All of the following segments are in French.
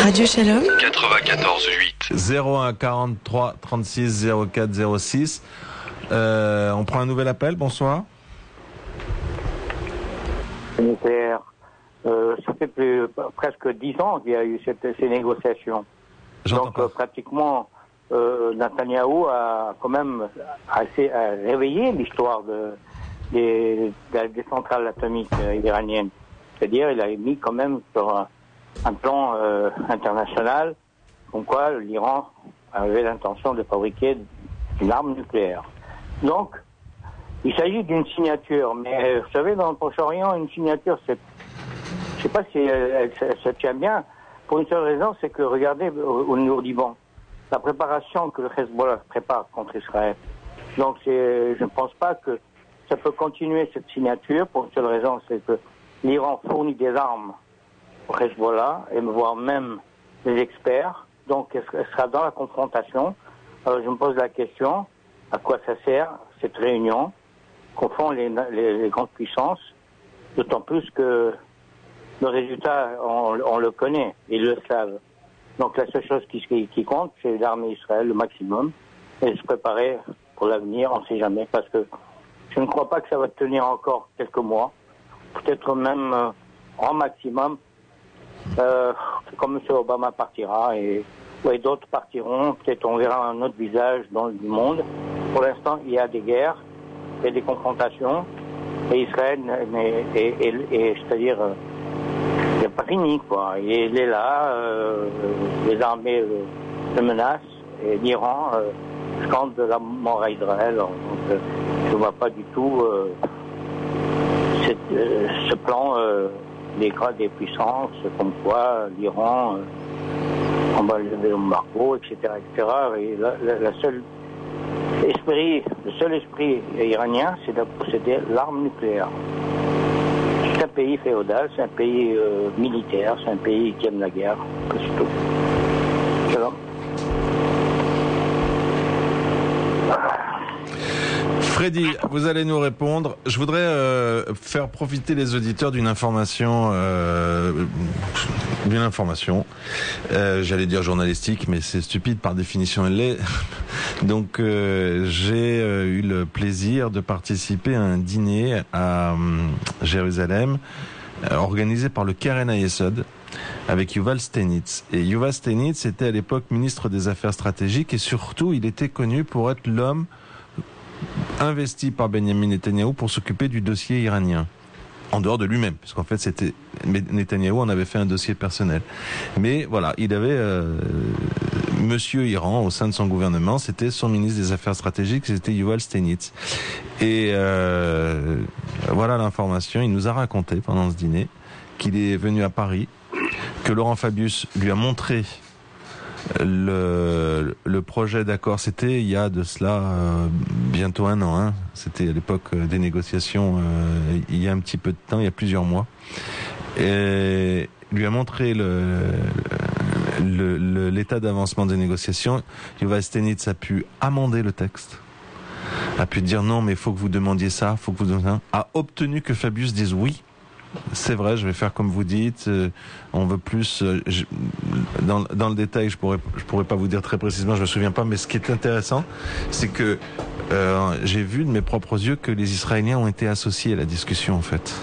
Radio Shalom 94.8 01 43 36 04 06. On prend un nouvel appel, bonsoir. Nucléaire. Ça fait presque 10 ans qu'il y a eu ces négociations. Donc pratiquement, Netanyahou a quand même assez réveillé l'histoire des centrales atomiques iraniennes. C'est-à-dire, il a mis quand même sur un plan international, comme quoi l'Iran avait l'intention de fabriquer une arme nucléaire. Donc, il s'agit d'une signature, mais vous savez, dans le Proche-Orient, une signature, je ne sais pas si elle se tient bien, pour une seule raison, c'est que, regardez, au Liban, la préparation que le Hezbollah prépare contre Israël. Donc, je ne pense pas que ça peut continuer cette signature, pour une seule raison, c'est que l'Iran fournit des armes au Hezbollah, et voire même des experts, donc elle sera dans la confrontation. Alors je me pose la question, à quoi ça sert cette réunion qu'au fond les grandes puissances, d'autant plus que le résultat, on le connaît, ils le savent. Donc la seule chose qui compte, c'est d'armer Israël le maximum et se préparer pour l'avenir, on ne sait jamais, parce que je ne crois pas que ça va tenir encore quelques mois, peut-être même en maximum, comme M. Obama partira et d'autres partiront, peut-être on verra un autre visage dans le monde. Pour l'instant, il y a des guerres, il y a des confrontations, et Israël, c'est-à-dire, il n'y a pas fini, quoi. Il est là, les armées le menacent, et l'Iran scande de la mort à Israël. Donc, je ne vois pas du tout ce plan des puissances, comme quoi l'Iran, on va lever l'embargo, etc., etc. Et le seul esprit iranien, c'est de posséder l'arme nucléaire. C'est un pays féodal, c'est un pays militaire, c'est un pays qui aime la guerre, c'est tout. Shalom. Freddy, vous allez nous répondre. Je voudrais faire profiter les auditeurs d'une information, j'allais dire journalistique, mais c'est stupide par définition, elle l'est. Donc j'ai eu le plaisir de participer à un dîner à Jérusalem, organisé par le Keren HaYesod, avec Yuval Steinitz. Et Yuval Steinitz était à l'époque ministre des Affaires stratégiques et surtout il était connu pour être l'homme investi par Benjamin Netanyahou pour s'occuper du dossier iranien. En dehors de lui-même, puisqu'en fait Netanyahou en avait fait un dossier personnel. Mais voilà, il avait Monsieur Iran au sein de son gouvernement, c'était son ministre des Affaires stratégiques, c'était Yuval Steinitz. Et voilà l'information, il nous a raconté pendant ce dîner qu'il est venu à Paris, que Laurent Fabius lui a montré le projet d'accord. C'était il y a de cela bientôt un an, c'était à l'époque des négociations, il y a un petit peu de temps, il y a plusieurs mois, et lui a montré l'état d'avancement des négociations. Yuval Steinitz a pu amender le texte, a pu dire non mais il faut que vous demandiez ça, faut que vous demandiez ça, a obtenu que Fabius dise oui. C'est vrai, je vais faire comme vous dites. On veut plus. Dans le détail, je pourrais pas vous dire très précisément. Je me souviens pas. Mais ce qui est intéressant, c'est que j'ai vu de mes propres yeux que les Israéliens ont été associés à la discussion. En fait,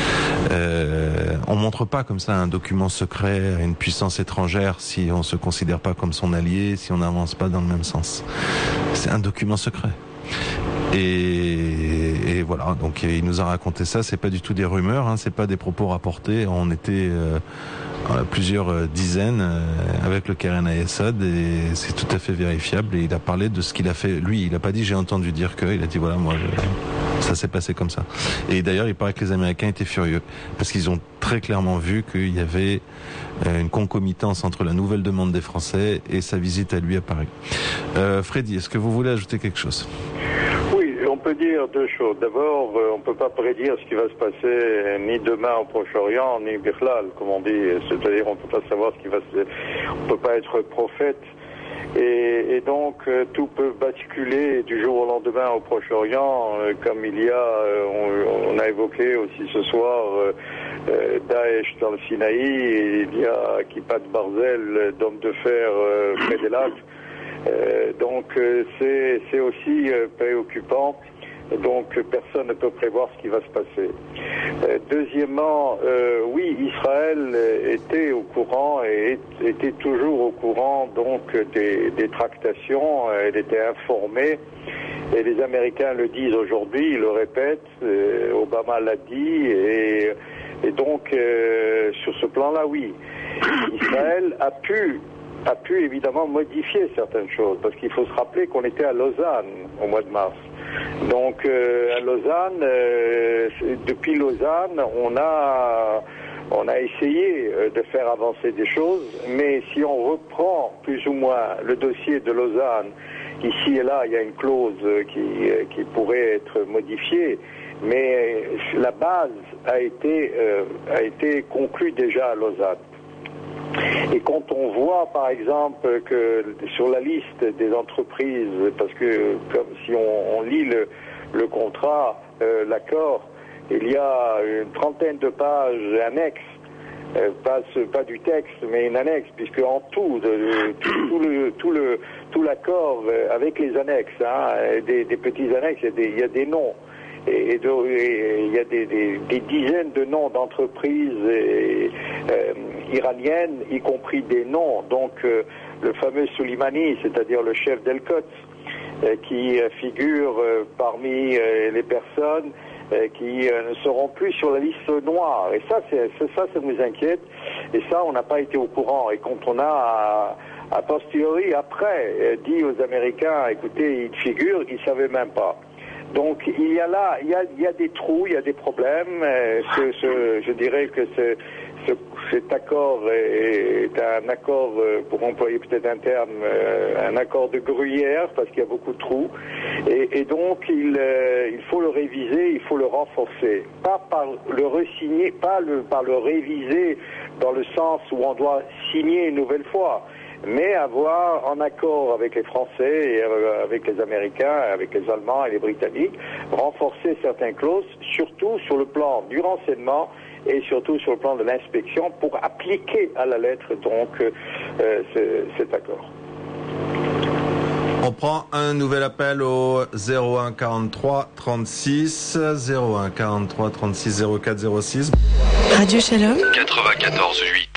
on montre pas comme ça un document secret à une puissance étrangère si on se considère pas comme son allié, si on n'avance pas dans le même sens. C'est un document secret. Et voilà, donc il nous a raconté ça, c'est pas du tout des rumeurs, c'est pas des propos rapportés, on était plusieurs dizaines avec le Keren HaYesod et c'est tout à fait vérifiable et il a parlé de ce qu'il a fait. Lui, il a pas dit j'ai entendu dire que, il a dit voilà, moi ça s'est passé comme ça. Et d'ailleurs, il paraît que les Américains étaient furieux parce qu'ils ont très clairement vu qu'il y avait une concomitance entre la nouvelle demande des Français et sa visite à lui à Paris. Freddy, est-ce que vous voulez ajouter quelque chose ? On peut dire deux choses. D'abord, on ne peut pas prédire ce qui va se passer ni demain au Proche-Orient, ni Birlal, comme on dit. C'est-à-dire, on ne peut pas savoir ce qui va se... On ne peut pas être prophète. Et donc, tout peut basculer du jour au lendemain au Proche-Orient, comme il y a, on a évoqué aussi ce soir, Daesh dans le Sinaï, il y a Kippat Barzel, d'hommes de fer près des lacs. Donc c'est aussi préoccupant. Donc personne ne peut prévoir ce qui va se passer. Deuxièmement, oui, Israël était au courant et était toujours au courant donc des tractations. Elle était informée et les Américains le disent aujourd'hui, ils le répètent. Obama l'a dit et donc sur ce plan-là, oui, Israël a pu évidemment modifier certaines choses parce qu'il faut se rappeler qu'on était à Lausanne au mois de mars. Donc à Lausanne, depuis Lausanne, on a essayé de faire avancer des choses, mais si on reprend plus ou moins le dossier de Lausanne, ici et là, il y a une clause qui pourrait être modifiée, mais la base a été conclue déjà à Lausanne. Et quand on voit, par exemple, que sur la liste des entreprises, parce que comme si on lit le contrat, l'accord, il y a une trentaine de pages annexes, pas du texte, mais une annexe, puisque en tout, tout l'accord avec les annexes, des petits annexes, il y a des noms. Et il y a des dizaines de noms d'entreprises iraniennes, y compris des noms. Donc le fameux Soleimani, c'est-à-dire le chef d'El-Quds, qui figure parmi les personnes qui ne seront plus sur la liste noire. Et ça nous inquiète. Et ça, on n'a pas été au courant. Et quand on a a posteriori, après, dit aux Américains, écoutez, ils figurent, ils ne savaient même pas. Donc il y a des trous, il y a des problèmes. Je dirais que cet accord est un accord, pour employer peut-être un terme, un accord de gruyère, parce qu'il y a beaucoup de trous. Et donc il faut le réviser, il faut le renforcer. Pas par le resigner, pas par le réviser dans le sens où on doit signer une nouvelle fois, mais avoir en accord avec les Français et avec les Américains, avec les Allemands et les Britanniques, renforcer certaines clauses, surtout sur le plan du renseignement et surtout sur le plan de l'inspection, pour appliquer à la lettre donc cet accord. On prend un nouvel appel au 01 43 36 01 43 36 04 06. Radio Shalom 94.8.